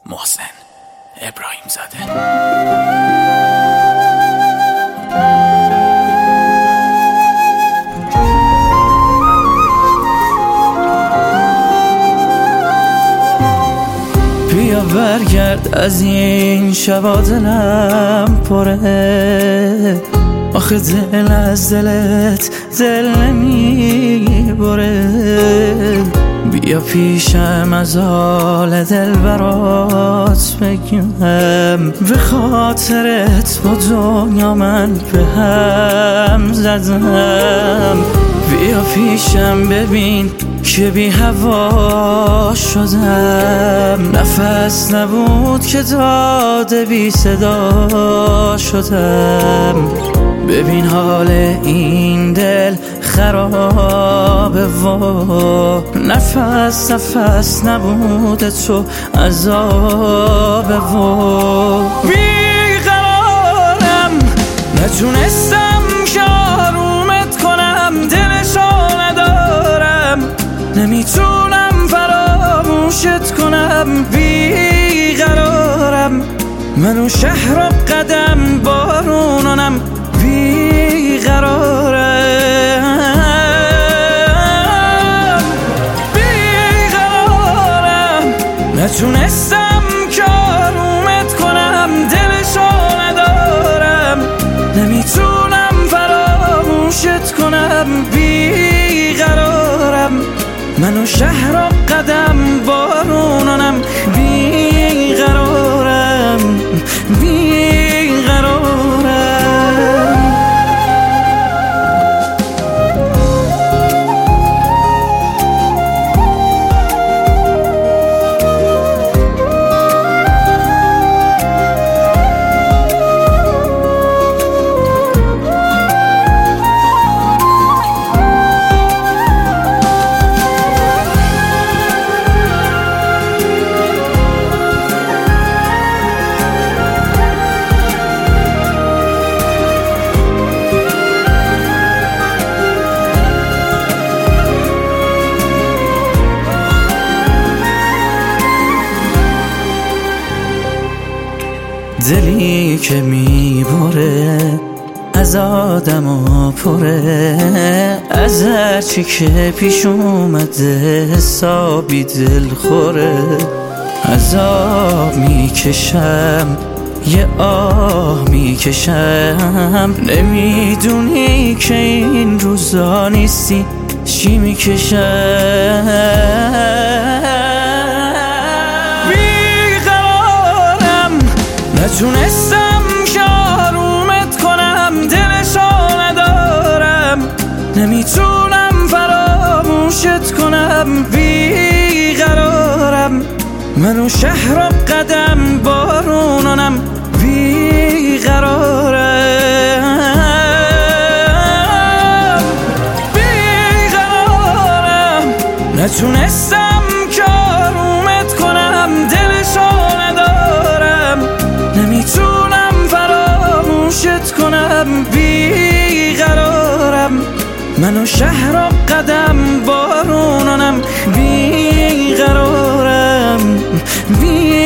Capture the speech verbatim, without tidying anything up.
محسن ابراهیم زاده. بیا برگرد از این شبا دلم پره، آخه دل از دلت دل نمی بره. بیا پیشم از حال دل برات بگم، به خاطرت با دنیا من به هم زدم. بیا پیشم ببین که بی هوا شدم، نفس نبود که داده بی صدا شدم. ببین حال این دل خرابه و نفس نفس نبود تو عذابه و بیقرارم، نتونستم که آرومت کنم، دلشو ندارم، نمیتونم فراموشت کنم. بیقرارم، منو شهر و قدم بارونانم. بیقرارم بیقرارم، نتونستم که آرومت کنم، دلشو ندارم، نمیتونم فراموشت کنم. بیقرارم، منو شهر و قدم بارونانم. بیقرارم بیقرارم. دلی که میبره از آدم و پره، از هرچی که پیش اومده حسابی دل خوره. عذاب میکشم یه آه میکشم، نمیدونی که این روزا نیستی چی میکشم. نتونستم که آرومت کنم، دلشو ندارم، نمیتونم فراموشت کنم. بیقرارم، منو شهر و قدم بارونانم. بیقرارم بیقرارم، نتونستم که آرومت کنم، دلشو ندارم، نمیتونم فراموشت کنم. بیقرارم، منو شهر و قدم بارونانم. بیقرارم بیقرارم.